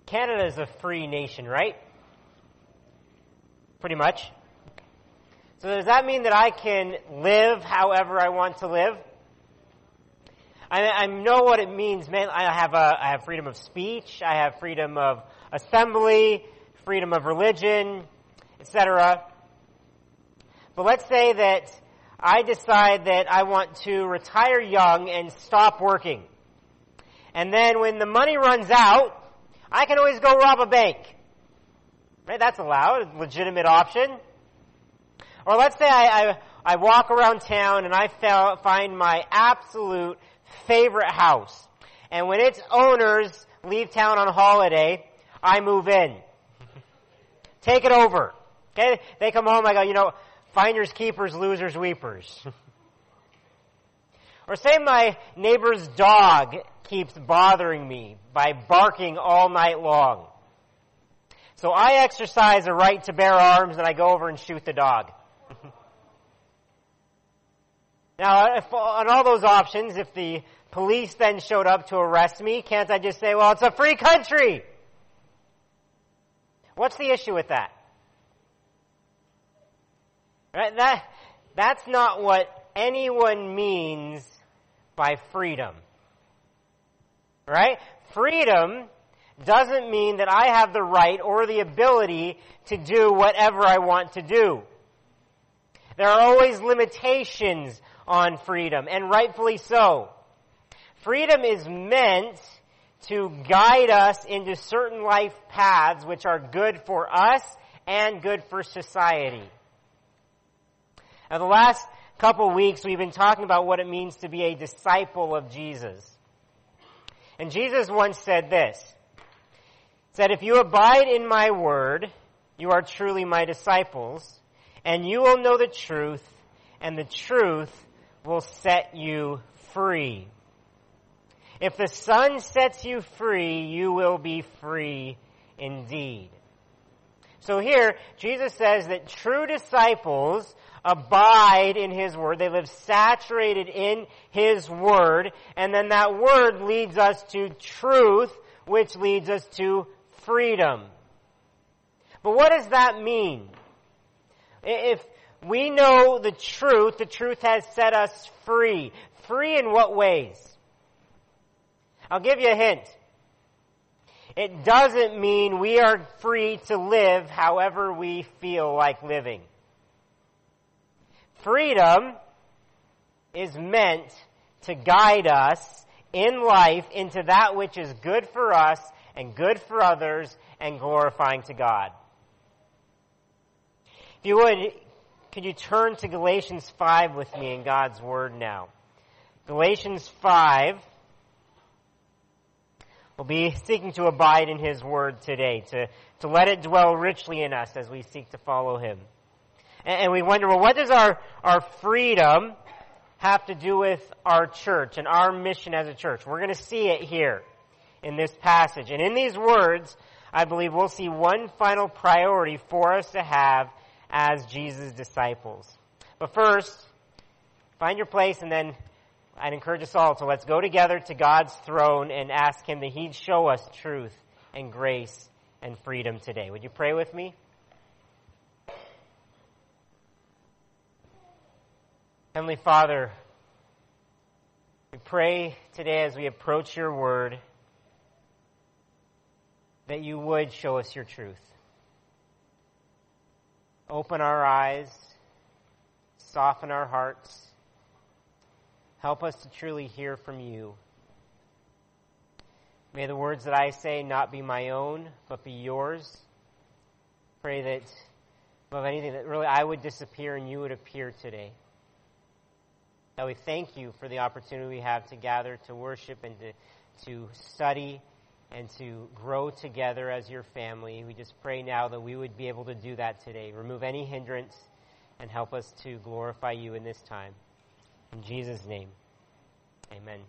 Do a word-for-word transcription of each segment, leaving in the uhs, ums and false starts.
Canada is a free nation, right? Pretty much. So does that mean that I can live however I want to live? I, I know what it means, man. I have a, I have freedom of speech. I have freedom of assembly, freedom of religion, et cetera. But let's say that I decide that I want to retire young and stop working. And then when the money runs out, I can always go rob a bank. Right? That's allowed, a legitimate option. Or let's say I, I, I walk around town and I fell, find my absolute favorite house. And when its owners leave town on holiday, I move in. Take it over. Okay? They come home, I go, you know, finders keepers, losers weepers. Or say my neighbor's dog keeps bothering me by barking all night long. So I exercise a right to bear arms and I go over and shoot the dog. Now, if, on all those options, if the police then showed up to arrest me, can't I just say, well, it's a free country? What's the issue with that? Right? That, that's not what anyone means by freedom. Right? Freedom doesn't mean that I have the right or the ability to do whatever I want to do. There are always limitations on freedom, and rightfully so. Freedom is meant to guide us into certain life paths which are good for us and good for society. Now, the last couple weeks we've been talking about what it means to be a disciple of Jesus. And Jesus once said this. He said, if you abide in my word, you are truly my disciples, and you will know the truth, and the truth will set you free. If the Son sets you free, you will be free indeed. So here, Jesus says that true disciples abide in His Word. They live saturated in His Word. And then that Word leads us to truth, which leads us to freedom. But what does that mean? If we know the truth, the truth has set us free. Free in what ways? I'll give you a hint. It doesn't mean we are free to live however we feel like living. Freedom is meant to guide us in life into that which is good for us and good for others and glorifying to God. If you would, could you turn to Galatians five with me in God's Word now? Galatians five. We'll be seeking to abide in His Word today, to, to let it dwell richly in us as we seek to follow Him. And, and we wonder, well, what does our, our freedom have to do with our church and our mission as a church? We're going to see it here in this passage. And in these words, I believe we'll see one final priority for us to have as Jesus' disciples. But first, find your place, and then I'd encourage us all to let's go together to God's throne and ask Him that He'd show us truth and grace and freedom today. Would you pray with me? Heavenly Father, we pray today as we approach your word that you would show us your truth. Open our eyes, soften our hearts. Help us to truly hear from you. May the words that I say not be my own, but be yours. Pray that, above anything, that really I would disappear and you would appear today. That we thank you for the opportunity we have to gather, to worship, and to, to study, and to grow together as your family. We just pray now that we would be able to do that today. Remove any hindrance and help us to glorify you in this time. In Jesus' name, amen.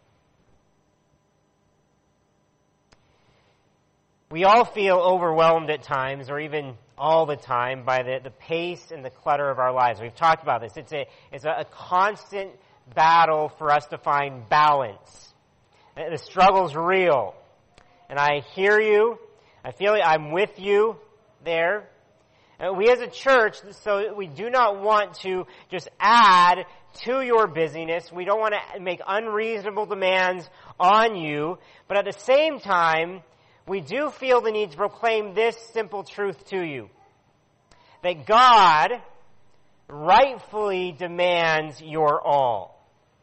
We all feel overwhelmed at times, or even all the time, by the, the pace and the clutter of our lives. We've talked about this. It's a, it's a, a constant battle for us to find balance. The struggle's real. And I hear you, I feel like I'm with you there. And we as a church, so we do not want to just add to your busyness. We don't want to make unreasonable demands on you. But at the same time, we do feel the need to proclaim this simple truth to you. That God rightfully demands your all.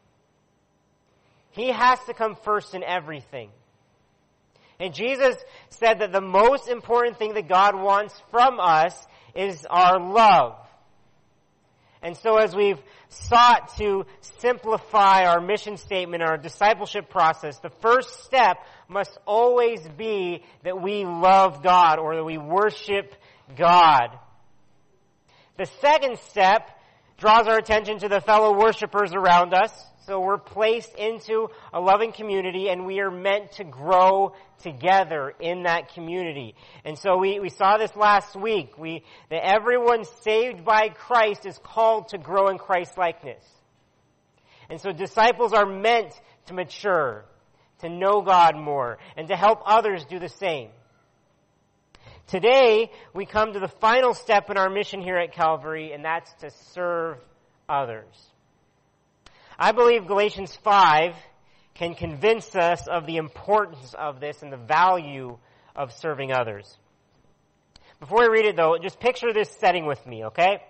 He has to come first in everything. And Jesus said that the most important thing that God wants from us is our love. And so as we've sought to simplify our mission statement, our discipleship process, the first step must always be that we love God or that we worship God. The second step draws our attention to the fellow worshipers around us. So we're placed into a loving community and we are meant to grow together in that community. And so we, we saw this last week, we, that everyone saved by Christ is called to grow in Christ-likeness. And so disciples are meant to mature, to know God more, and to help others do the same. Today, we come to the final step in our mission here at Calvary, and that's to serve others. I believe Galatians five can convince us of the importance of this and the value of serving others. Before I read it, though, just picture this setting with me, okay?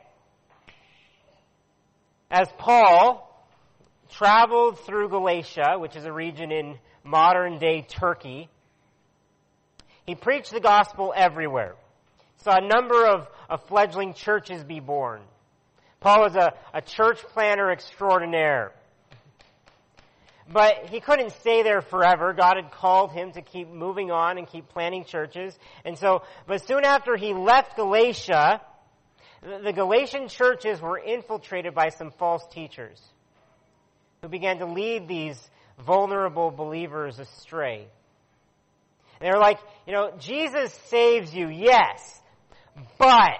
As Paul traveled through Galatia, which is a region in modern-day Turkey, he preached the gospel everywhere. Saw a number of, of fledgling churches be born. Paul was a, a church planner extraordinaire. But he couldn't stay there forever. God had called him to keep moving on and keep planting churches. And so, but soon after he left Galatia, the, the Galatian churches were infiltrated by some false teachers who began to lead these vulnerable believers astray. And they were like, you know, Jesus saves you, yes, but,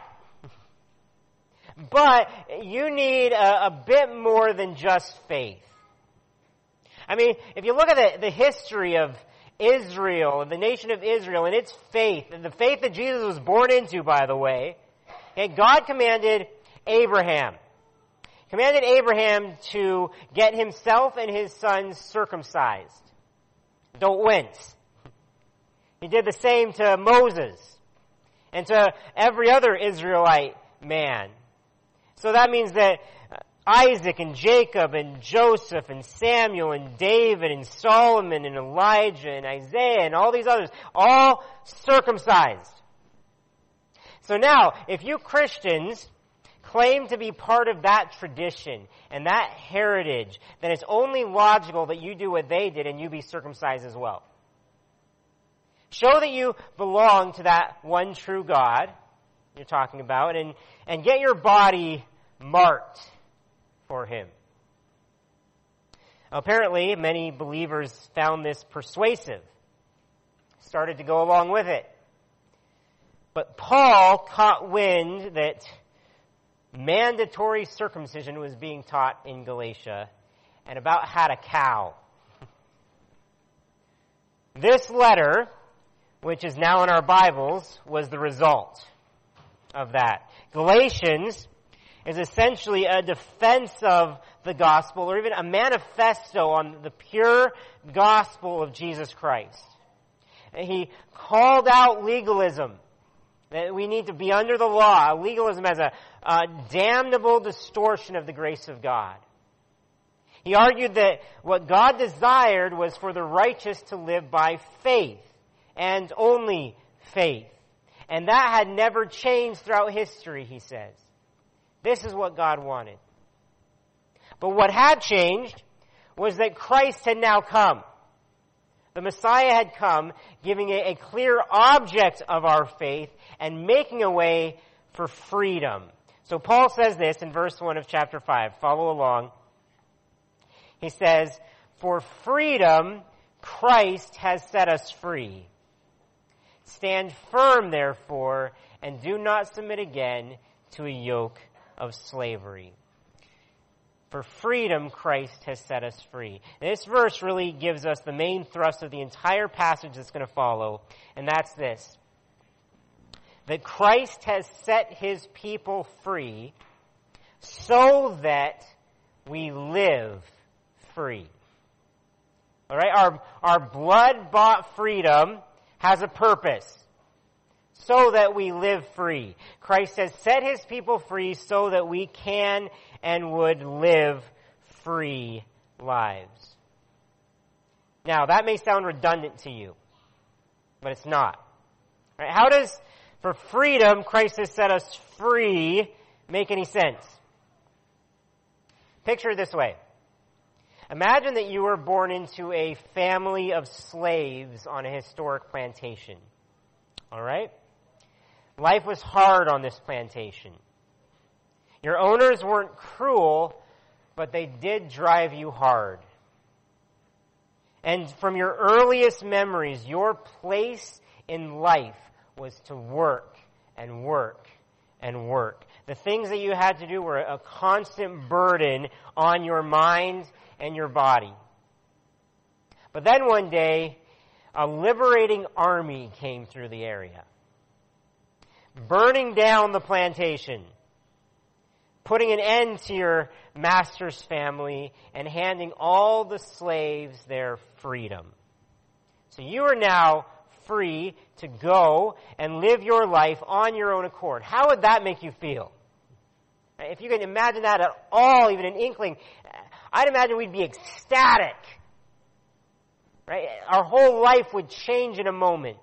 but you need a, a bit more than just faith. I mean, if you look at the, the history of Israel, the nation of Israel, and its faith, and the faith that Jesus was born into, by the way, okay, God commanded Abraham, commanded Abraham to get himself and his sons circumcised. Don't wince. He did the same to Moses and to every other Israelite man. So that means that Isaac and Jacob and Joseph and Samuel and David and Solomon and Elijah and Isaiah and all these others, all circumcised. So now, if you Christians claim to be part of that tradition and that heritage, then it's only logical that you do what they did and you be circumcised as well. Show that you belong to that one true God you're talking about, and, and get your body marked for him. Apparently, many believers found this persuasive, started to go along with it. But Paul caught wind that mandatory circumcision was being taught in Galatia, and about had a cow. This letter, which is now in our Bibles, was the result of that. Galatians is essentially a defense of the gospel, or even a manifesto on the pure gospel of Jesus Christ. And he called out legalism, that we need to be under the law, legalism as a, a damnable distortion of the grace of God. He argued that what God desired was for the righteous to live by faith, and only faith. And that had never changed throughout history, he says. This is what God wanted. But what had changed was that Christ had now come. The Messiah had come, giving a, a clear object of our faith and making a way for freedom. So Paul says this in verse one of chapter five. Follow along. He says, "For freedom Christ has set us free. Stand firm, therefore, and do not submit again to a yoke of slavery." For freedom, Christ has set us free. And this verse really gives us the main thrust of the entire passage that's going to follow, and that's this. that Christ has set his people free so that we live free. All right? Our, our blood-bought freedom has a purpose. So that we live free. Christ has set his people free so that we can and would live free lives. Now, that may sound redundant to you, but it's not. All right? How does, for freedom, Christ has set us free, make any sense? Picture it this way. Imagine that you were born into a family of slaves on a historic plantation. All right? Life was hard on this plantation. Your owners weren't cruel, but they did drive you hard. And from your earliest memories, your place in life was to work and work and work. The things that you had to do were a constant burden on your mind and your body. But then one day, a liberating army came through the area, burning down the plantation, putting an end to your master's family, and handing all the slaves their freedom. So you are now free to go and live your life on your own accord. How would that make you feel? If you can imagine that at all, even an inkling, I'd imagine we'd be ecstatic. Right? Our whole life would change in a moment.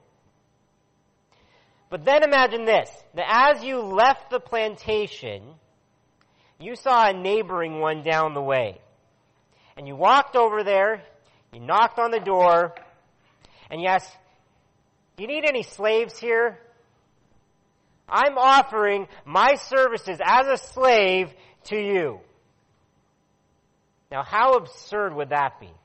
But then imagine this, that as you left the plantation, you saw a neighboring one down the way. And you walked over there, you knocked on the door, and you asked, "Do you need any slaves here? I'm offering my services as a slave to you." Now, how absurd would that be?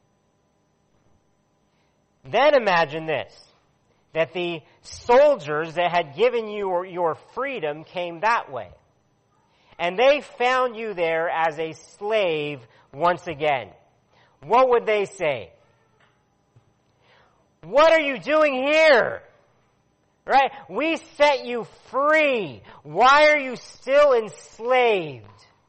Then imagine this, that the soldiers that had given you your freedom came that way. And they found you there as a slave once again. What would they say? "What are you doing here? Right? We set you free. Why are you still enslaved?"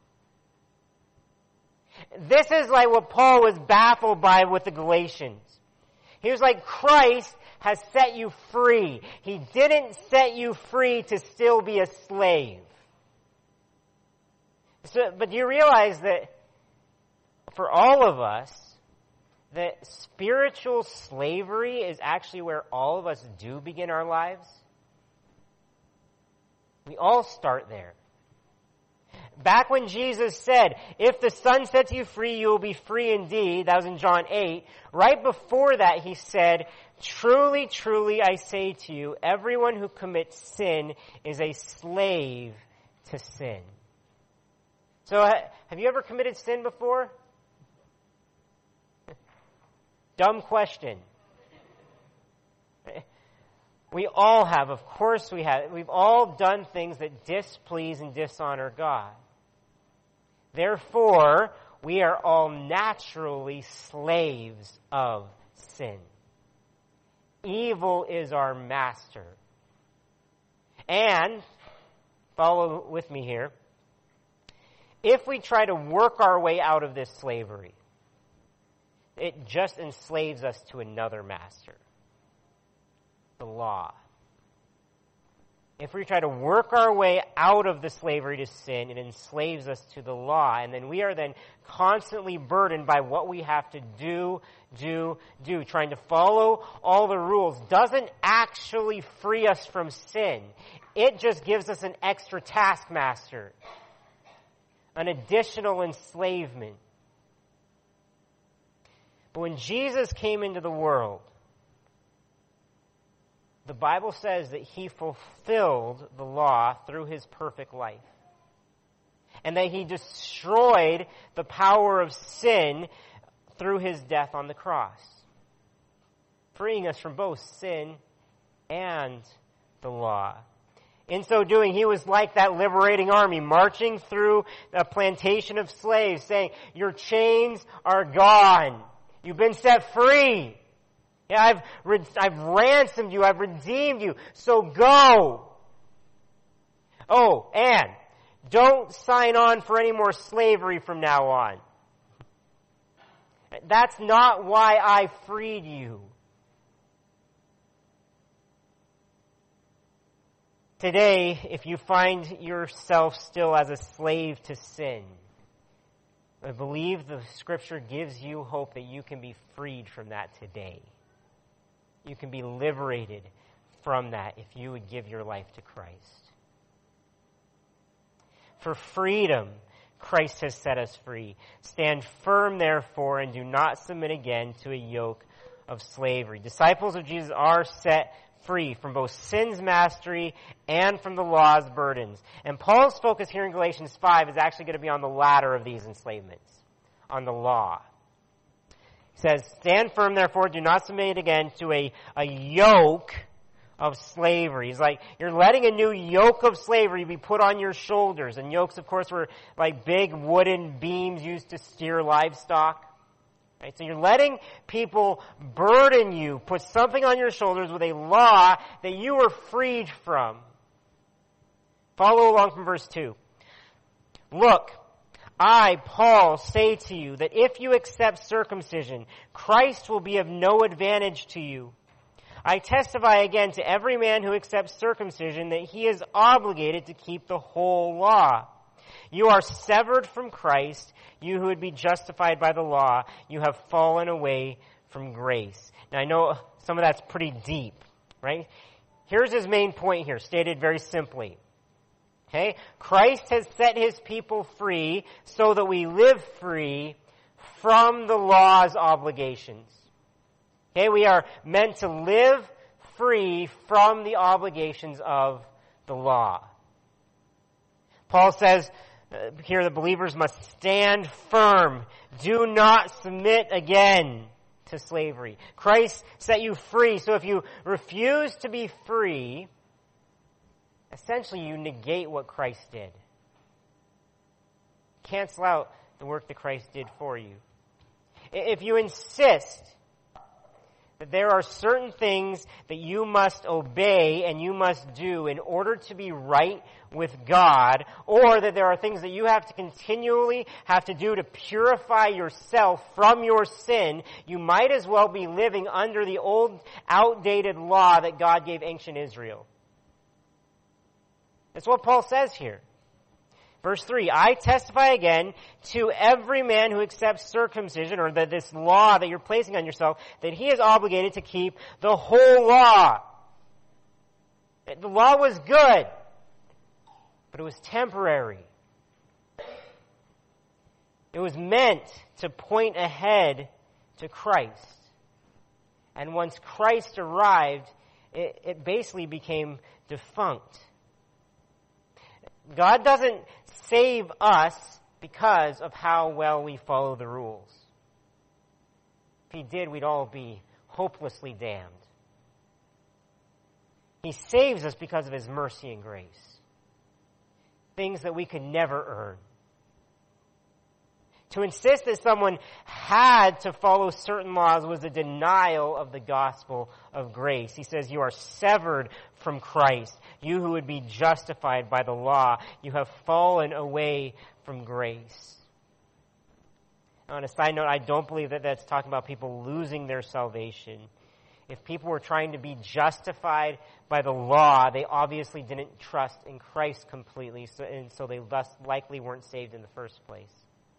This is like what Paul was baffled by with the Galatians. He was like, Christ has set you free. He didn't set you free to still be a slave. So, but do you realize that for all of us, that spiritual slavery is actually where all of us do begin our lives? We all start there. Back when Jesus said, "If the Son sets you free, you will be free indeed," that was in John eight. Right before that, he said, "Truly, truly, I say to you, everyone who commits sin is a slave to sin." So, have you ever committed sin before? Dumb question. We all have, of course we have. We've all done things that displease and dishonor God. Therefore, we are all naturally slaves of sin. Evil is our master. And, follow with me here, if we try to work our way out of this slavery, it just enslaves us to another master, the law. If we try to work our way out of the slavery to sin, it enslaves us to the law, and then we are then constantly burdened by what we have to do, do, do. Trying to follow all the rules doesn't actually free us from sin. It just gives us an extra taskmaster, an additional enslavement. But when Jesus came into the world, the Bible says that he fulfilled the law through his perfect life. And that he destroyed the power of sin through his death on the cross, freeing us from both sin and the law. In so doing, he was like that liberating army marching through a plantation of slaves saying, "Your chains are gone. You've been set free. Yeah, I've, I've ransomed you. I've redeemed you. So go. Oh, and don't sign on for any more slavery from now on. That's not why I freed you. Today, if you find yourself still as a slave to sin, I believe the Scripture gives you hope that you can be freed from that today. You can be liberated from that if you would give your life to Christ. For freedom, Christ has set us free. Stand firm, therefore, and do not submit again to a yoke of slavery. Disciples of Jesus are set free from both sin's mastery and from the law's burdens. And Paul's focus here in Galatians five is actually going to be on the latter of these enslavements, on the law. He says, stand firm, therefore, do not submit again to a, a yoke of slavery. He's like, you're letting a new yoke of slavery be put on your shoulders. And yokes, of course, were like big wooden beams used to steer livestock. Right? So you're letting people burden you, put something on your shoulders with a law that you were freed from. Follow along from verse two. Look, I, Paul, say to you that if you accept circumcision, Christ will be of no advantage to you. I testify again to every man who accepts circumcision that he is obligated to keep the whole law. You are severed from Christ, you who would be justified by the law. You have fallen away from grace. Now I know some of that's pretty deep, right? Here's his main point here, stated very simply. Okay? Christ has set his people free so that we live free from the law's obligations. Okay, we are meant to live free from the obligations of the law. Paul says uh, here the believers must stand firm. Do not submit again to slavery. Christ set you free, so if you refuse to be free, essentially you negate what Christ did. Cancel out the work that Christ did for you. If you insist that there are certain things that you must obey and you must do in order to be right with God, or that there are things that you have to continually have to do to purify yourself from your sin, you might as well be living under the old, outdated law that God gave ancient Israel. That's what Paul says here. Verse three, I testify again to every man who accepts circumcision, or that this law that you're placing on yourself, that he is obligated to keep the whole law. The law was good, but it was temporary. It was meant to point ahead to Christ. And once Christ arrived, it, it basically became defunct. God doesn't save us because of how well we follow the rules. If he did, we'd all be hopelessly damned. He saves us because of his mercy and grace. Things that we could never earn. To insist that someone had to follow certain laws was a denial of the gospel of grace. He says, you are severed from Christ. You who would be justified by the law, you have fallen away from grace. On a side note, I don't believe that that's talking about people losing their salvation. If people were trying to be justified by the law, they obviously didn't trust in Christ completely, so, and so they thus likely weren't saved in the first place.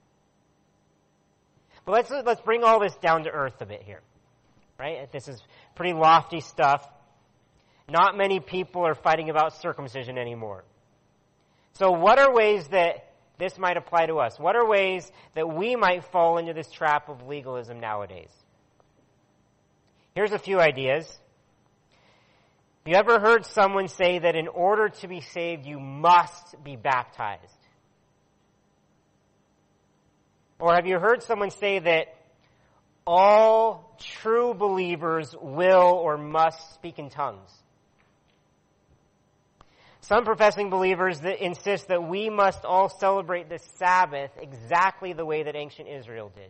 But let's let's bring all this down to earth a bit here, right? This is pretty lofty stuff. Not many people are fighting about circumcision anymore. So what are ways that this might apply to us? What are ways that we might fall into this trap of legalism nowadays? Here's a few ideas. Have you ever heard someone say that in order to be saved, you must be baptized? Or have you heard someone say that all true believers will or must speak in tongues? Some professing believers that insist that we must all celebrate the Sabbath exactly the way that ancient Israel did.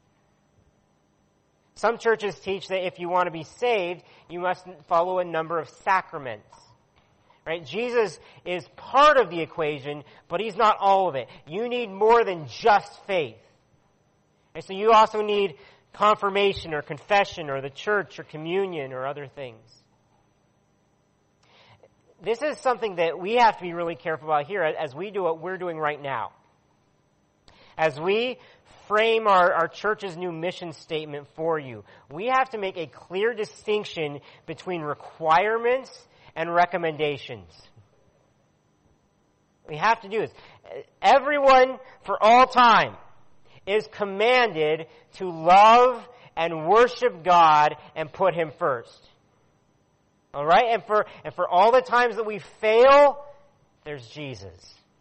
Some churches teach that if you want to be saved, you must follow a number of sacraments. Right? Jesus is part of the equation, but he's not all of it. You need more than just faith. And so you also need confirmation or confession or the church or communion or other things. This is something that we have to be really careful about here as we do what we're doing right now. As we frame our, our church's new mission statement for you, we have to make a clear distinction between requirements and recommendations. We have to do this. Everyone for all time is commanded to love and worship God and put him first. All right? And for and for all the times that we fail, there's Jesus.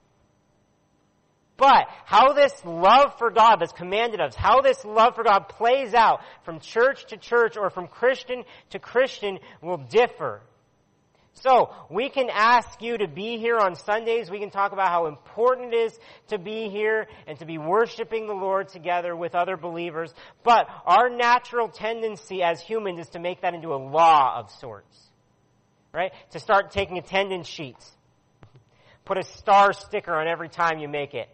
But how this love for God that's commanded us, how this love for God plays out from church to church or from Christian to Christian will differ. So, we can ask you to be here on Sundays. We can talk about how important it is to be here and to be worshiping the Lord together with other believers. But our natural tendency as humans is to make that into a law of sorts. Right? To start taking attendance sheets. Put a star sticker on every time you make it.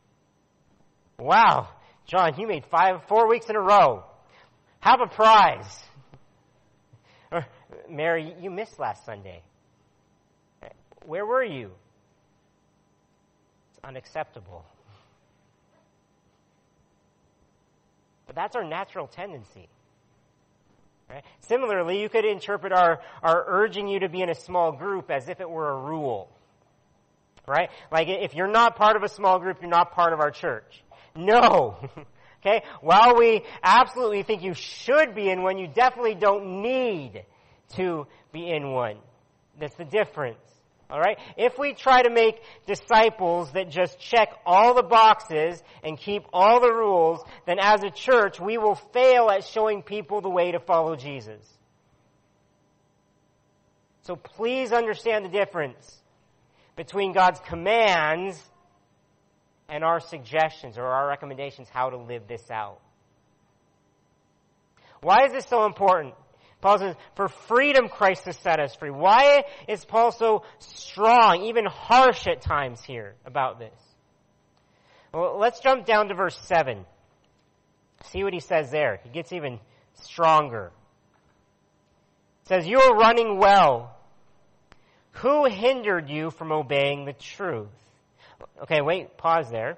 Wow, John, you made five, four weeks in a row. Have a prize. Or, Mary, you missed last Sunday. Where were you? It's unacceptable. But that's our natural tendency. Right? Similarly, you could interpret our, our urging you to be in a small group as if it were a rule. Right? Like if you're not part of a small group, you're not part of our church. No. Okay? While we absolutely think you should be in one, you definitely don't need to be in one. That's the difference. All right? If we try to make disciples that just check all the boxes and keep all the rules, then as a church, we will fail at showing people the way to follow Jesus. So please understand the difference between God's commands and our suggestions or our recommendations how to live this out. Why is this so important? Paul says, for freedom Christ has set us free. Why is Paul so strong, even harsh at times here about this? Well, let's jump down to verse seven. See what he says there. He gets even stronger. It says, you are running well. Who hindered you from obeying the truth? Okay, wait, pause there.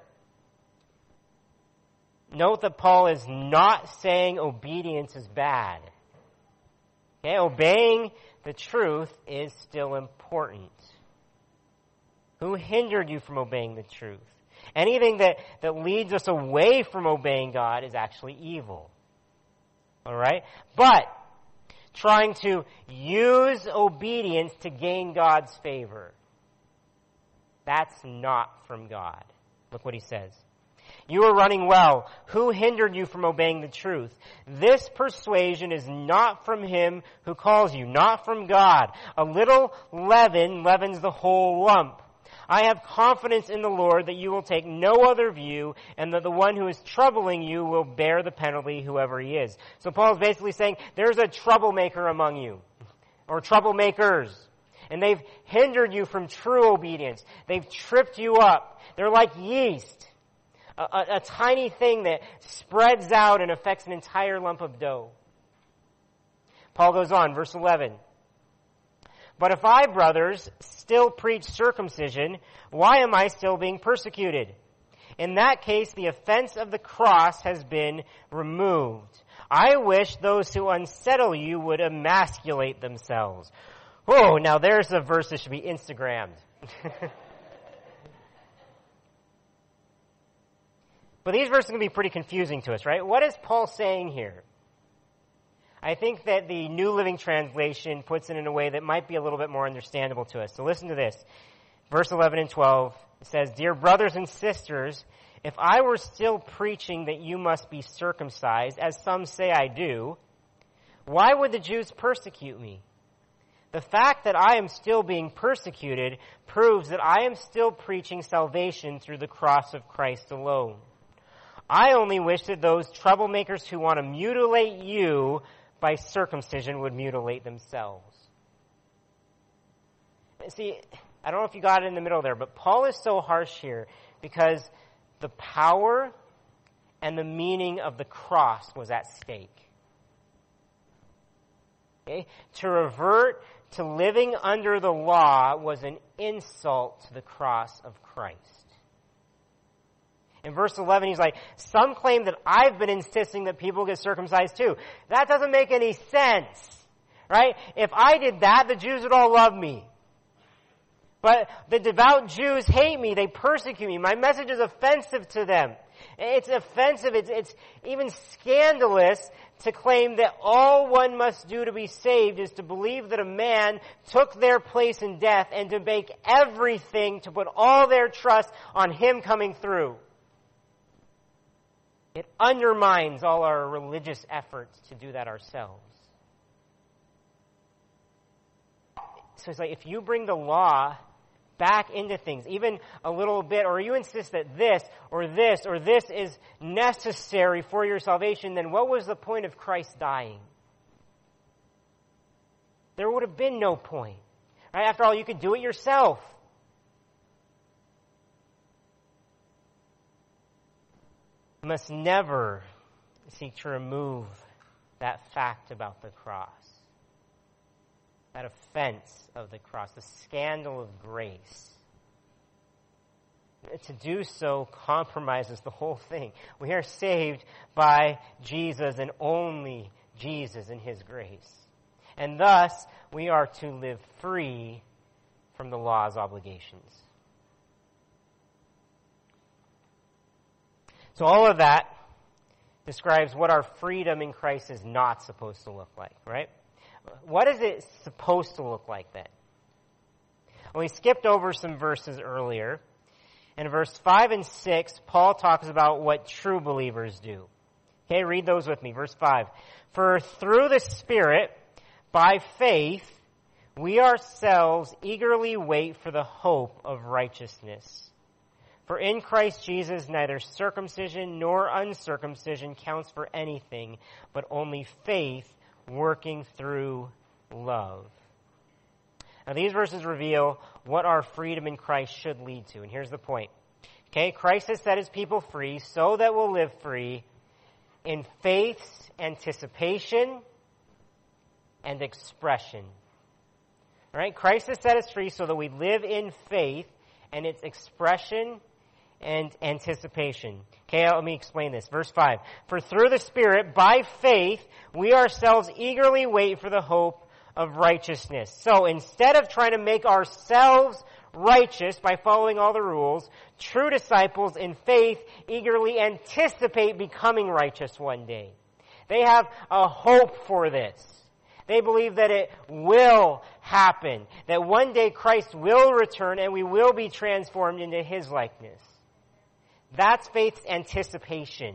Note that Paul is not saying obedience is bad. Okay, obeying the truth is still important. Who hindered you from obeying the truth? Anything that, that leads us away from obeying God is actually evil. Alright? But, trying to use obedience to gain God's favor, that's not from God. Look what he says. You are running well. Who hindered you from obeying the truth? This persuasion is not from him who calls you, not from God. A little leaven leavens the whole lump. I have confidence in the Lord that you will take no other view and that the one who is troubling you will bear the penalty, whoever he is. So Paul's basically saying there's a troublemaker among you, or troublemakers. And they've hindered you from true obedience. They've tripped you up. They're like yeast. A, a, a tiny thing that spreads out and affects an entire lump of dough. Paul goes on, verse eleven. But if I, brothers, still preach circumcision, why am I still being persecuted? In that case, the offense of the cross has been removed. I wish those who unsettle you would emasculate themselves. Oh, now there's a verse that should be Instagrammed. But these verses are going to be pretty confusing to us, right? What is Paul saying here? I think that the New Living Translation puts it in a way that might be a little bit more understandable to us. So listen to this. Verse eleven and twelve says, Dear brothers and sisters, if I were still preaching that you must be circumcised, as some say I do, why would the Jews persecute me? The fact that I am still being persecuted proves that I am still preaching salvation through the cross of Christ alone. I only wish that those troublemakers who want to mutilate you by circumcision would mutilate themselves. See, I don't know if you got it in the middle there, but Paul is so harsh here because the power and the meaning of the cross was at stake. Okay? To revert to living under the law was an insult to the cross of Christ. In verse eleven, he's like, some claim that I've been insisting that people get circumcised too. That doesn't make any sense, right? If I did that, the Jews would all love me. But the devout Jews hate me. They persecute me. My message is offensive to them. It's offensive. It's, it's even scandalous to claim that all one must do to be saved is to believe that a man took their place in death and to make everything, to put all their trust on him coming through. It undermines all our religious efforts to do that ourselves. So it's like, if you bring the law back into things, even a little bit, or you insist that this, or this, or this is necessary for your salvation, then what was the point of Christ dying? There would have been no point. Right? After all, you could do it yourself. You must never seek to remove that fact about the cross. That offense of the cross, the scandal of grace. To do so compromises the whole thing. We are saved by Jesus and only Jesus and His grace. And thus, we are to live free from the law's obligations. So all of that describes what our freedom in Christ is not supposed to look like, right? What is it supposed to look like then? Well, we skipped over some verses earlier. In verse five and six, Paul talks about what true believers do. Okay, read those with me. Verse five. For through the Spirit, by faith, we ourselves eagerly wait for the hope of righteousness. For in Christ Jesus, neither circumcision nor uncircumcision counts for anything, but only faith working through love. Now these verses reveal what our freedom in Christ should lead to. And here's the point. Okay, Christ has set His people free so that we'll live free in faith's anticipation and expression. All right, Christ has set us free so that we live in faith and its expression and anticipation. Okay, let me explain this. Verse five. For through the Spirit, by faith, we ourselves eagerly wait for the hope of righteousness. So instead of trying to make ourselves righteous by following all the rules, true disciples in faith eagerly anticipate becoming righteous one day. They have a hope for this. They believe that it will happen, that one day Christ will return and we will be transformed into His likeness. That's faith's anticipation.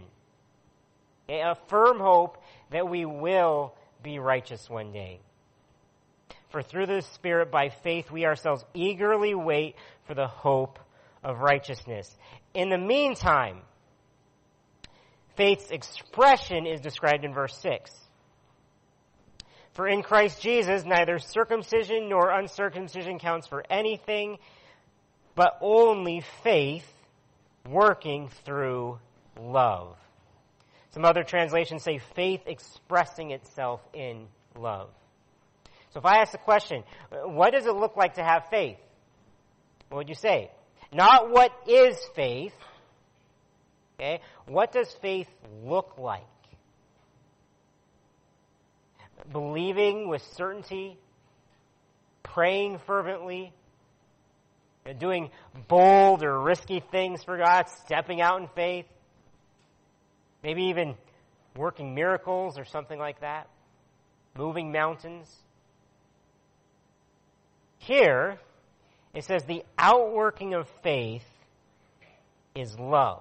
A firm hope that we will be righteous one day. For through the Spirit, by faith, we ourselves eagerly wait for the hope of righteousness. In the meantime, faith's expression is described in verse six. For in Christ Jesus, neither circumcision nor uncircumcision counts for anything, but only faith working through love. Some other translations say faith expressing itself in love. So if I ask the question, what does it look like to have faith? What would you say? Not what is faith. Okay? What does faith look like? Believing with certainty, praying fervently, doing bold or risky things for God, stepping out in faith, maybe even working miracles or something like that, moving mountains. Here, it says the outworking of faith is love.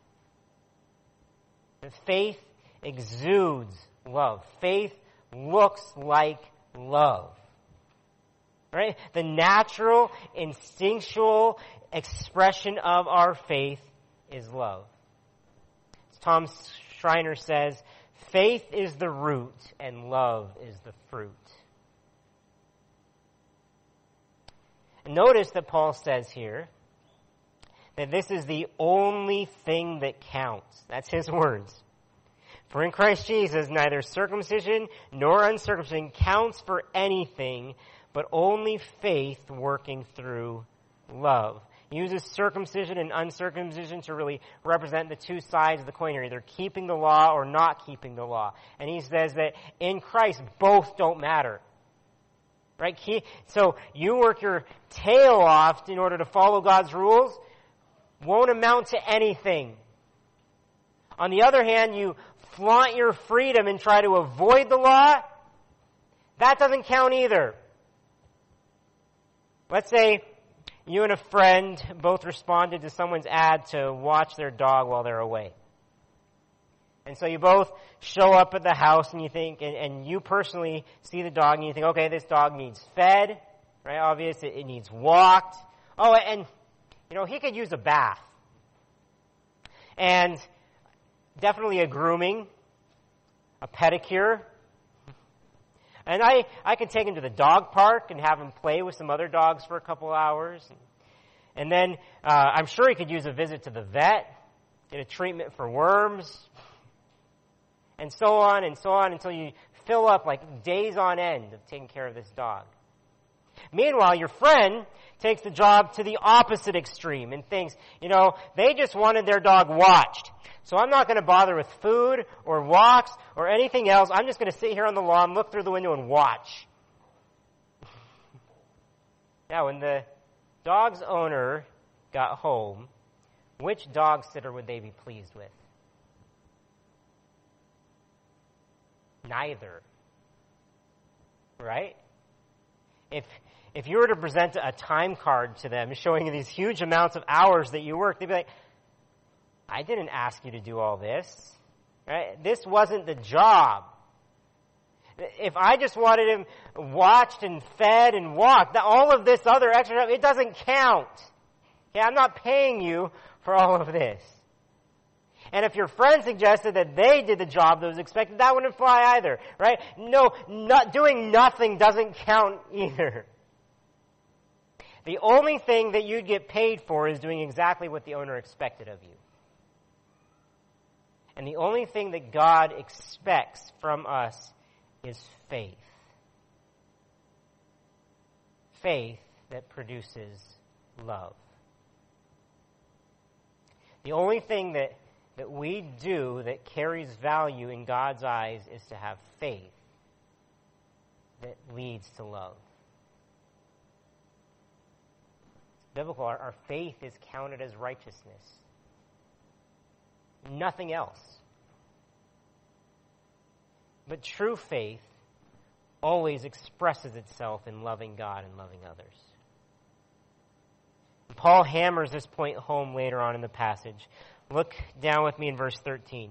The faith exudes love. Faith looks like love. Right? The natural, instinctual expression of our faith is love. As Tom Schreiner says, faith is the root and love is the fruit. Notice that Paul says here that this is the only thing that counts. That's his words. For in Christ Jesus, neither circumcision nor uncircumcision counts for anything, but only faith working through love. He uses circumcision and uncircumcision to really represent the two sides of the coin here, either keeping the law or not keeping the law. And he says that in Christ, both don't matter. Right? So you work your tail off in order to follow God's rules, won't amount to anything. On the other hand, you flaunt your freedom and try to avoid the law, that doesn't count either. Let's say you and a friend both responded to someone's ad to watch their dog while they're away. And so you both show up at the house and you think, and, and you personally see the dog and you think, okay, this dog needs fed, right? Obvious, it, it needs walked. Oh, and, you know, he could use a bath. And definitely a grooming, a pedicure. And I, I could take him to the dog park and have him play with some other dogs for a couple hours. And then uh, I'm sure he could use a visit to the vet, get a treatment for worms, and so on and so on until you fill up like days on end of taking care of this dog. Meanwhile, your friend takes the job to the opposite extreme and thinks, you know, they just wanted their dog watched. So I'm not going to bother with food or walks or anything else. I'm just going to sit here on the lawn, look through the window, and watch. Now, when the dog's owner got home, which dog sitter would they be pleased with? Neither. Right? If if you were to present a time card to them showing these huge amounts of hours that you worked, they'd be like, I didn't ask you to do all this. Right? This wasn't the job. If I just wanted him watched and fed and walked, all of this other extra stuff, it doesn't count. Okay, I'm not paying you for all of this. And if your friend suggested that they did the job that was expected, that wouldn't fly either, right? No, not, doing nothing doesn't count either. The only thing that you'd get paid for is doing exactly what the owner expected of you. And the only thing that God expects from us is faith. Faith that produces love. The only thing that that we do that carries value in God's eyes is to have faith that leads to love. It's biblical. Our, our faith is counted as righteousness. Nothing else. But true faith always expresses itself in loving God and loving others. And Paul hammers this point home later on in the passage. Look down with me in verse thirteen.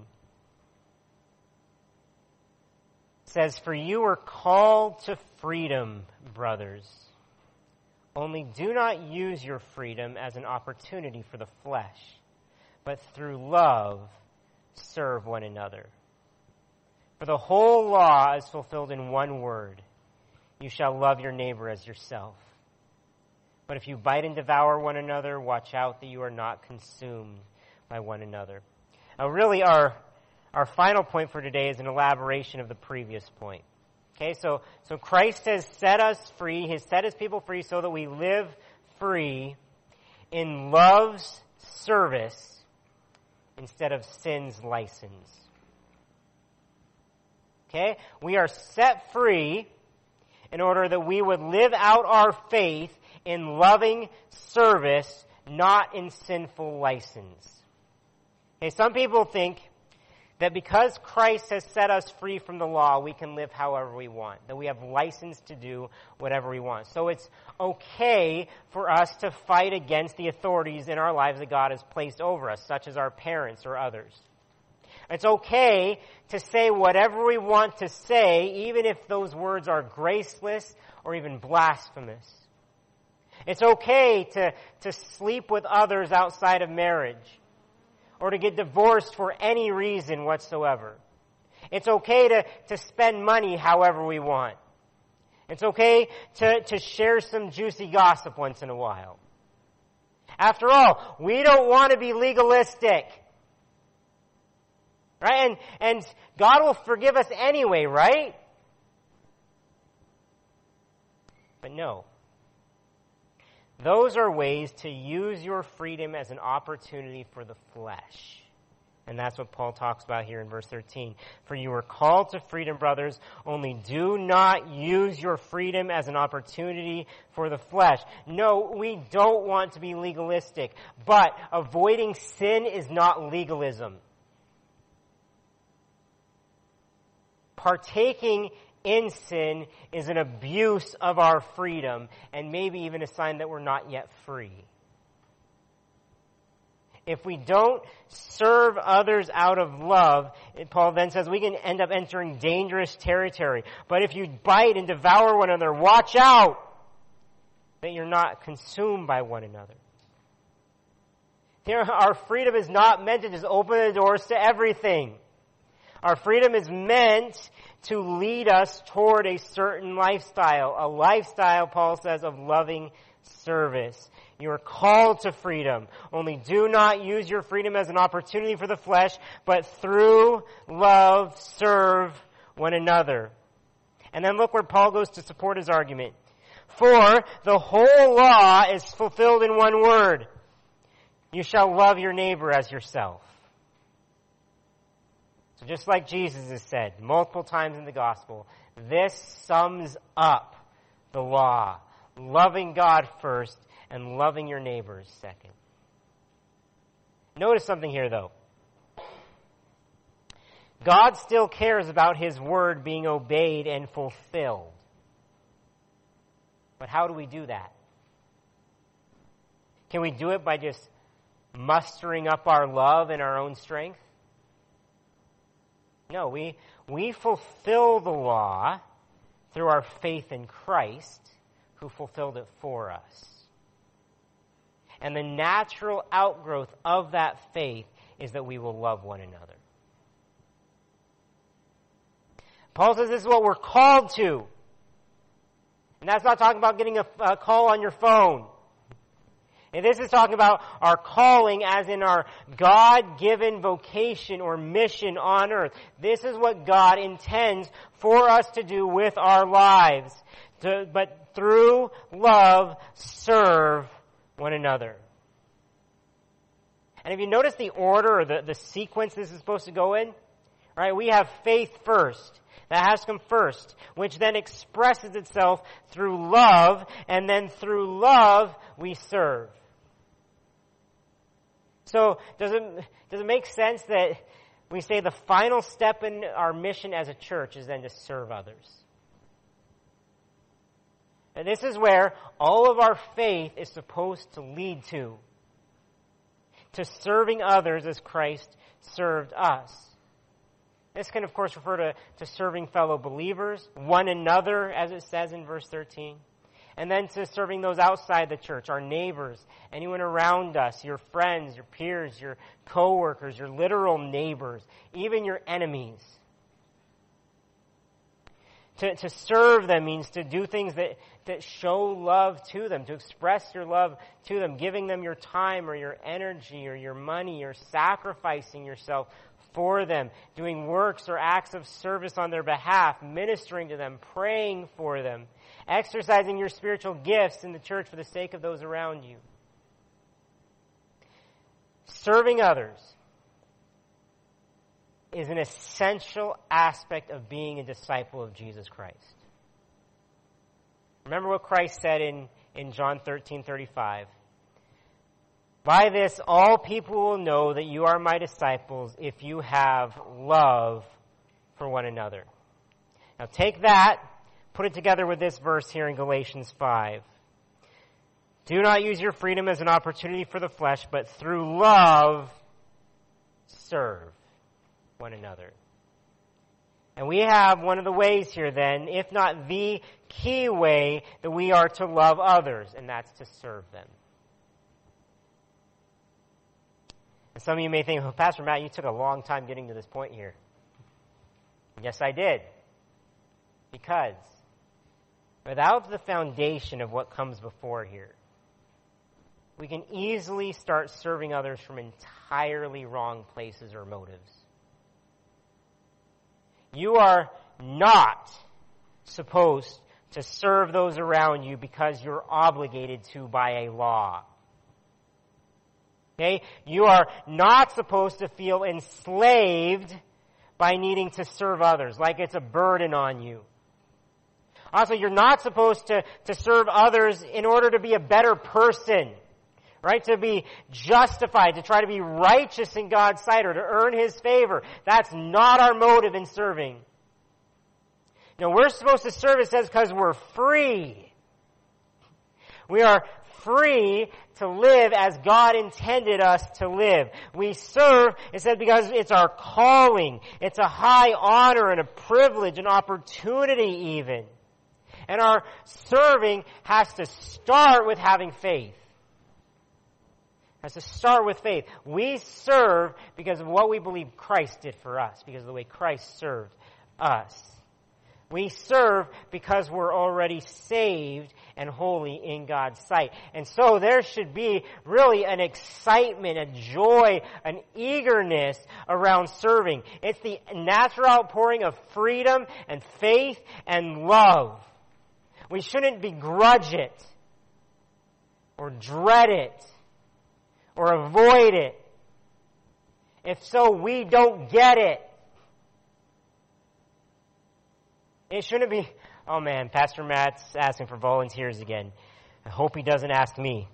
It says, "For you are called to freedom, brothers. Only do not use your freedom as an opportunity for the flesh, but through love serve one another. For the whole law is fulfilled in one word: you shall love your neighbor as yourself. But if you bite and devour one another, watch out that you are not consumed by one another." Now, really, our our final point for today is an elaboration of the previous point. Okay, so so Christ has set us free. He has set his people free so that we live free in love's service instead of sin's license. Okay, we are set free in order that we would live out our faith in loving service, not in sinful license. Okay, some people think that because Christ has set us free from the law, we can live however we want, that we have license to do whatever we want. So it's okay for us to fight against the authorities in our lives that God has placed over us, such as our parents or others. It's okay to say whatever we want to say, even if those words are graceless or even blasphemous. It's okay to, to sleep with others outside of marriage, or to get divorced for any reason whatsoever. It's okay to, to spend money however we want. It's okay to, to share some juicy gossip once in a while. After all, we don't want to be legalistic. Right? And, and God will forgive us anyway, right? But no. Those are ways to use your freedom as an opportunity for the flesh. And that's what Paul talks about here in verse thirteen. For you were called to freedom, brothers, only do not use your freedom as an opportunity for the flesh. No, we don't want to be legalistic, but avoiding sin is not legalism. Partaking in sin is an abuse of our freedom, and maybe even a sign that we're not yet free. If we don't serve others out of love, Paul then says we can end up entering dangerous territory. But if you bite and devour one another, watch out that you're not consumed by one another. Here, our freedom is not meant to just open the doors to everything. Our freedom is meant to lead us toward a certain lifestyle. A lifestyle, Paul says, of loving service. You are called to freedom. Only do not use your freedom as an opportunity for the flesh, but through love serve one another. And then look where Paul goes to support his argument. For the whole law is fulfilled in one word. You shall love your neighbor as yourself. So just like Jesus has said multiple times in the gospel, this sums up the law. Loving God first and loving your neighbors second. Notice something here, though. God still cares about His word being obeyed and fulfilled. But how do we do that? Can we do it by just mustering up our love in our own strength? No, we, we fulfill the law through our faith in Christ, who fulfilled it for us. And the natural outgrowth of that faith is that we will love one another. Paul says this is what we're called to. And that's not talking about getting a, a call on your phone. And this is talking about our calling as in our God-given vocation or mission on earth. This is what God intends for us to do with our lives. To, but through love, serve one another. And if you notice the order or the, the sequence this is supposed to go in, right? We have faith first. That has to come first, which then expresses itself through love, and then through love we serve. So does it, does it make sense that we say the final step in our mission as a church is then to serve others? And this is where all of our faith is supposed to lead to. To serving others as Christ served us. This can, of course, refer to, to serving fellow believers, one another, as it says in verse thirteen. And then to serving those outside the church, our neighbors, anyone around us, your friends, your peers, your co-workers, your literal neighbors, even your enemies. To, to serve them means to do things that, that show love to them, to express your love to them, giving them your time or your energy or your money or sacrificing yourself for them, doing works or acts of service on their behalf, ministering to them, praying for them, exercising your spiritual gifts in the church for the sake of those around you. Serving others is an essential aspect of being a disciple of Jesus Christ. Remember what Christ said in, in John thirteen thirty-five. By this, all people will know that you are my disciples if you have love for one another. Now take that, put it together with this verse here in Galatians five. Do not use your freedom as an opportunity for the flesh, but through love, serve one another. And we have one of the ways here then, if not the key way, that we are to love others, and that's to serve them. And some of you may think, well, Pastor Matt, you took a long time getting to this point here. Yes, I did. Because without the foundation of what comes before here, we can easily start serving others from entirely wrong places or motives. You are not supposed to serve those around you because you're obligated to by a law. Okay? You are not supposed to feel enslaved by needing to serve others, like it's a burden on you. Also, you're not supposed to, to serve others in order to be a better person, right? To be justified, to try to be righteous in God's sight or to earn His favor. That's not our motive in serving. No, we're supposed to serve, it says, because we're free. We are free to live as God intended us to live. We serve, it says, because it's our calling. It's a high honor and a privilege, an opportunity even. And our serving has to start with having faith. Has to start with faith. We serve because of what we believe Christ did for us, because of the way Christ served us. We serve because we're already saved and holy in God's sight. And so there should be really an excitement, a joy, an eagerness around serving. It's the natural outpouring of freedom and faith and love. We shouldn't begrudge it or dread it or avoid it. If so, we don't get it. It shouldn't be, oh man, Pastor Matt's asking for volunteers again. I hope he doesn't ask me.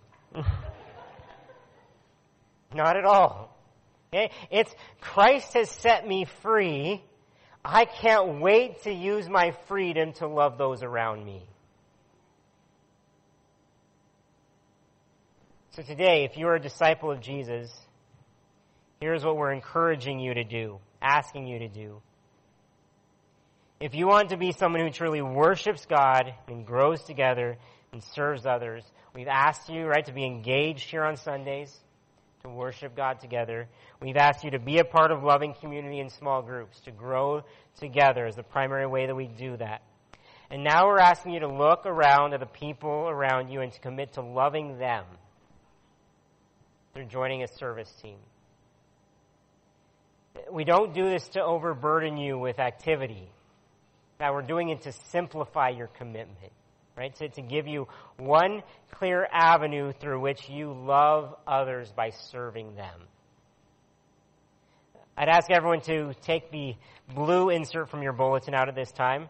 Not at all. Okay? It's Christ has set me free. I can't wait to use my freedom to love those around me. So today, if you're a disciple of Jesus, here's what we're encouraging you to do, asking you to do. If you want to be someone who truly worships God and grows together and serves others, we've asked you, right, to be engaged here on Sundays, to worship God together. We've asked you to be a part of loving community in small groups, to grow together as the primary way that we do that. And now we're asking you to look around at the people around you and to commit to loving them through joining a service team. We don't do this to overburden you with activity. Now we're doing it to simplify your commitment, right? To, to give you one clear avenue through which you love others by serving them. I'd ask everyone to take the blue insert from your bulletin out at this time.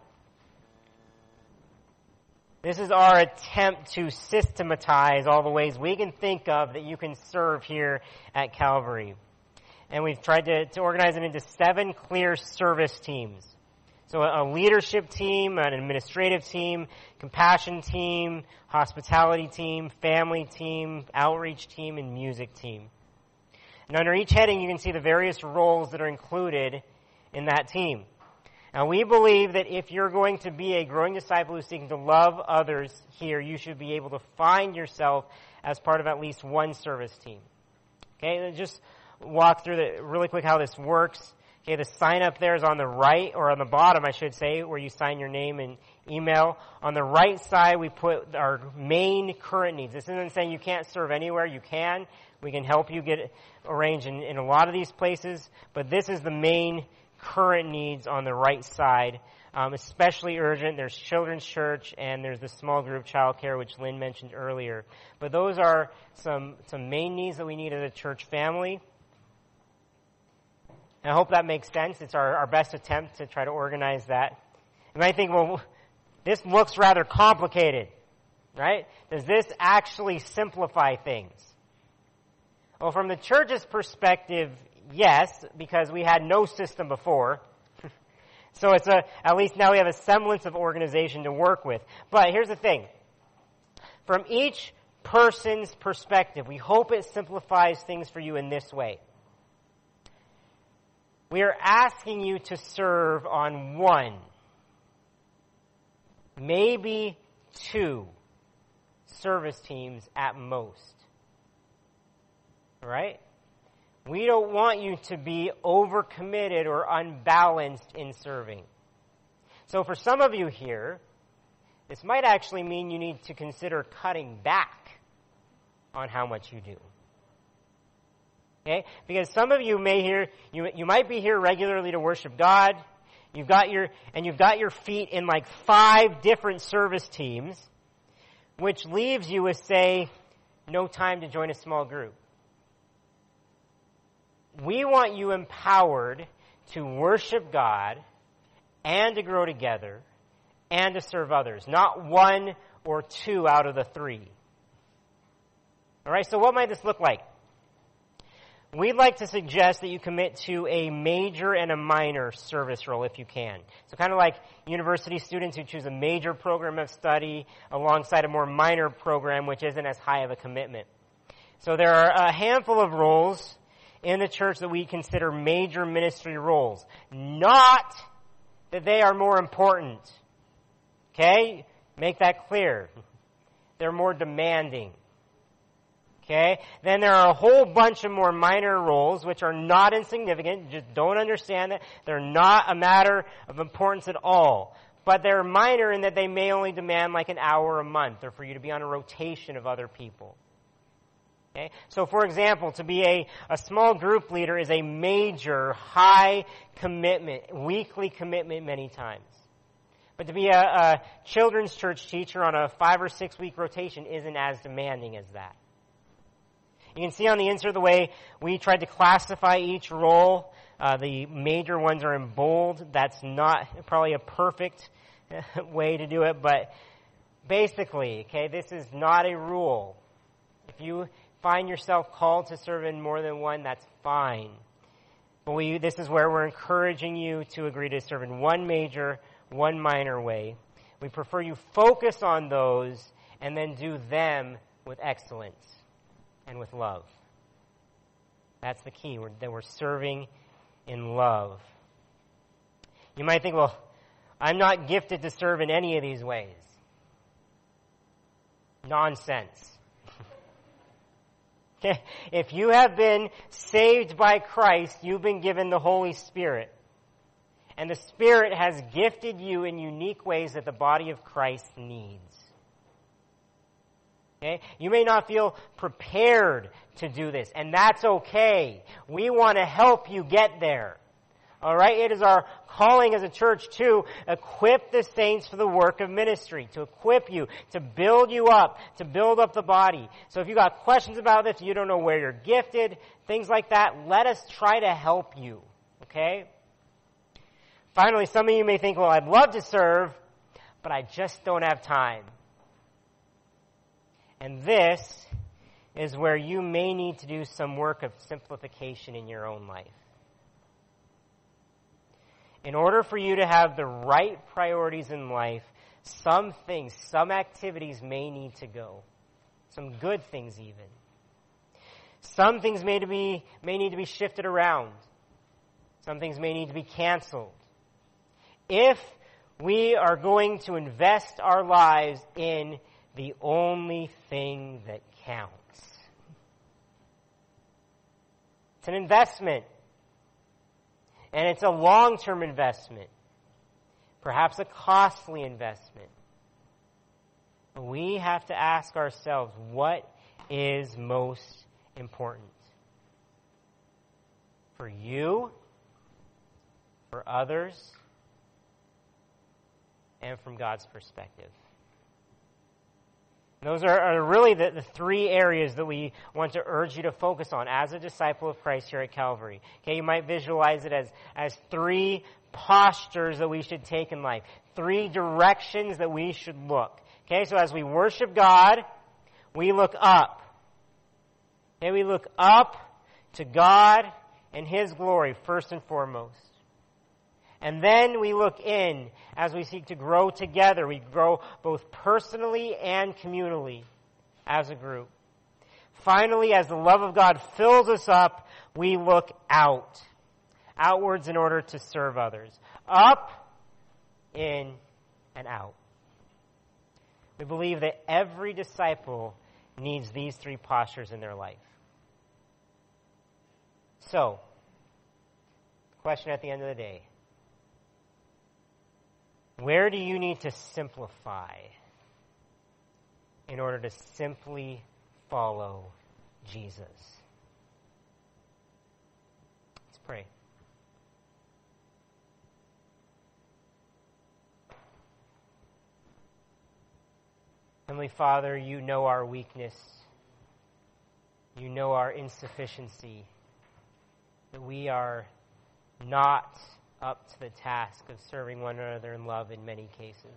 This is our attempt to systematize all the ways we can think of that you can serve here at Calvary. And we've tried to, to organize it into seven clear service teams. So a leadership team, an administrative team, compassion team, hospitality team, family team, outreach team, and music team. And under each heading, you can see the various roles that are included in that team. Now, we believe that if you're going to be a growing disciple who's seeking to love others here, you should be able to find yourself as part of at least one service team. Okay, just walk through the really quick how this works. Okay, the sign up there is on the right, or on the bottom, I should say, where you sign your name and email. On the right side, we put our main current needs. This isn't saying you can't serve anywhere. You can. We can help you get arranged in, in a lot of these places, but this is the main current needs on the right side, um, especially urgent. There's children's church and there's the small group childcare, which Lynn mentioned earlier. But those are some some main needs that we need as a church family. And I hope that makes sense. It's our, our best attempt to try to organize that. You might think, well, this looks rather complicated, right? Does this actually simplify things? Well, from the church's perspective, yes, because we had no system before. So it's a, at least now we have a semblance of organization to work with. But here's the thing. From each person's perspective, we hope it simplifies things for you in this way. We are asking you to serve on one, maybe two service teams at most. All right? We don't want you to be overcommitted or unbalanced in serving. So for some of you here, this might actually mean you need to consider cutting back on how much you do. Okay? Because some of you may hear, you, you might be here regularly to worship God. You've got your, and you've got your feet in like five different service teams, which leaves you with, say, no time to join a small group. We want you empowered to worship God and to grow together and to serve others, not one or two out of the three. All right, so what might this look like? We'd like to suggest that you commit to a major and a minor service role if you can. So kind of like university students who choose a major program of study alongside a more minor program which isn't as high of a commitment. So there are a handful of roles in the church that we consider major ministry roles. Not that they are more important. Okay? Make that clear. They're more demanding. Okay? Then there are a whole bunch of more minor roles which are not insignificant. Just don't understand that. They're not a matter of importance at all. But they're minor in that they may only demand like an hour a month or for you to be on a rotation of other people. Okay? So for example, to be a, a small group leader is a major, high commitment, weekly commitment many times. But to be a, a children's church teacher on a five or six week rotation isn't as demanding as that. You can see on the insert the way we tried to classify each role. Uh, the major ones are in bold. That's not probably a perfect way to do it, but basically, okay, this is not a rule. If you find yourself called to serve in more than one, that's fine. But we, this is where we're encouraging you to agree to serve in one major, one minor way. We prefer you focus on those and then do them with excellence and with love. That's the key, we're, that we're serving in love. You might think, well, I'm not gifted to serve in any of these ways. Nonsense. Okay? If you have been saved by Christ, you've been given the Holy Spirit. And the Spirit has gifted you in unique ways that the body of Christ needs. Okay? You may not feel prepared to do this, and that's okay. We want to help you get there. All right? It is our calling as a church to equip the saints for the work of ministry, to equip you, to build you up, to build up the body. So if you got questions about this, you don't know where you're gifted, things like that, let us try to help you. Okay? Finally, some of you may think, well, I'd love to serve, but I just don't have time. And this is where you may need to do some work of simplification in your own life. In order for you to have the right priorities in life, some things, some activities may need to go. Some good things even. Some things may, to be, may need to be shifted around. Some things may need to be canceled. If we are going to invest our lives in the only thing that counts. It's an investment. And it's a long-term investment. Perhaps a costly investment. But we have to ask ourselves, what is most important? For you, for others, and from God's perspective. Those are, are really the, the three areas that we want to urge you to focus on as a disciple of Christ here at Calvary. Okay, you might visualize it as, as three postures that we should take in life. Three directions that we should look. Okay, so as we worship God, we look up. Okay, we look up to God and His glory first and foremost. And then we look in as we seek to grow together. We grow both personally and communally as a group. Finally, as the love of God fills us up, we look out. Outwards in order to serve others. Up, in, and out. We believe that every disciple needs these three postures in their life. So, the question at the end of the day. Where do you need to simplify in order to simply follow Jesus. Let's pray. Heavenly Father, you know our weakness. You know our insufficiency. That we are not up to the task of serving one another in love in many cases.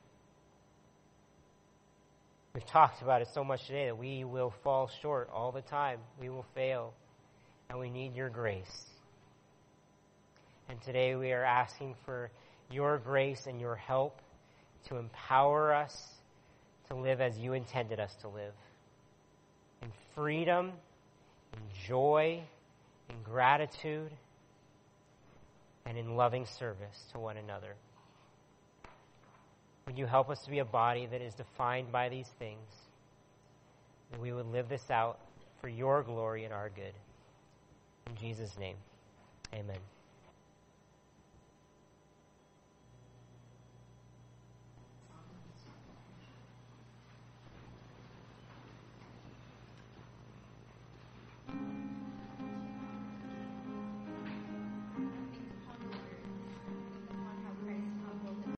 We've talked about it so much today that we will fall short all the time. We will fail. And we need your grace. And today we are asking for your grace and your help to empower us to live as you intended us to live. In freedom, in joy, in gratitude, and in loving service to one another. Would you help us to be a body that is defined by these things, that we would live this out for your glory and our good. In Jesus' name, amen.